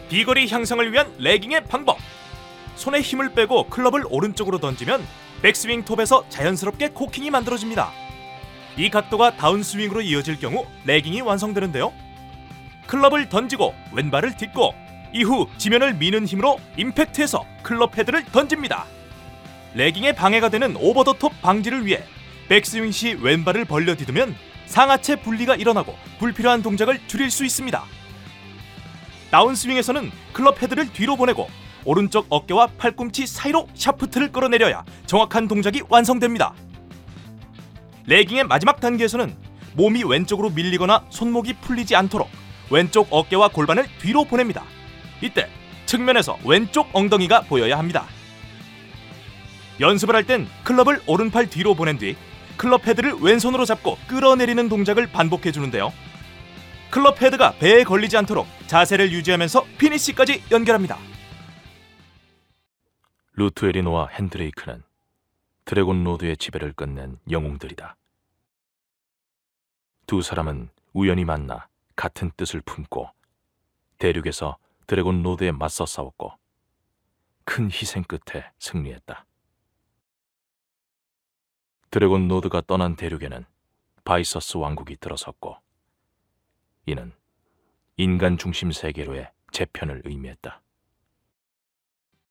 비거리 향상을 위한 레깅의 방법. 손에 힘을 빼고 클럽을 오른쪽으로 던지면 백스윙 톱에서 자연스럽게 코킹이 만들어집니다. 이 각도가 다운스윙으로 이어질 경우 레깅이 완성되는데요. 클럽을 던지고 왼발을 딛고 이후 지면을 미는 힘으로 임팩트해서 클럽 헤드를 던집니다. 레깅에 방해가 되는 오버 더 톱 방지를 위해 백스윙 시 왼발을 벌려 디디면 상하체 분리가 일어나고 불필요한 동작을 줄일 수 있습니다. 다운스윙에서는 클럽 헤드를 뒤로 보내고 오른쪽 어깨와 팔꿈치 사이로 샤프트를 끌어내려야 정확한 동작이 완성됩니다. 레깅의 마지막 단계에서는 몸이 왼쪽으로 밀리거나 손목이 풀리지 않도록 왼쪽 어깨와 골반을 뒤로 보냅니다. 이때 측면에서 왼쪽 엉덩이가 보여야 합니다. 연습을 할 땐 클럽을 오른팔 뒤로 보낸 뒤 클럽 헤드를 왼손으로 잡고 끌어내리는 동작을 반복해 주는데요. 클럽 헤드가 배에 걸리지 않도록 자세를 유지하면서 피니시까지 연결합니다. 루트 에리노와 핸드레이크는 드래곤 로드의 지배를 끝낸 영웅들이다. 두 사람은 우연히 만나 같은 뜻을 품고 대륙에서 드래곤 로드에 맞서 싸웠고 큰 희생 끝에 승리했다. 드래곤 로드가 떠난 대륙에는 바이서스 왕국이 들어섰고 이는 인간 중심 세계로의 재편을 의미했다.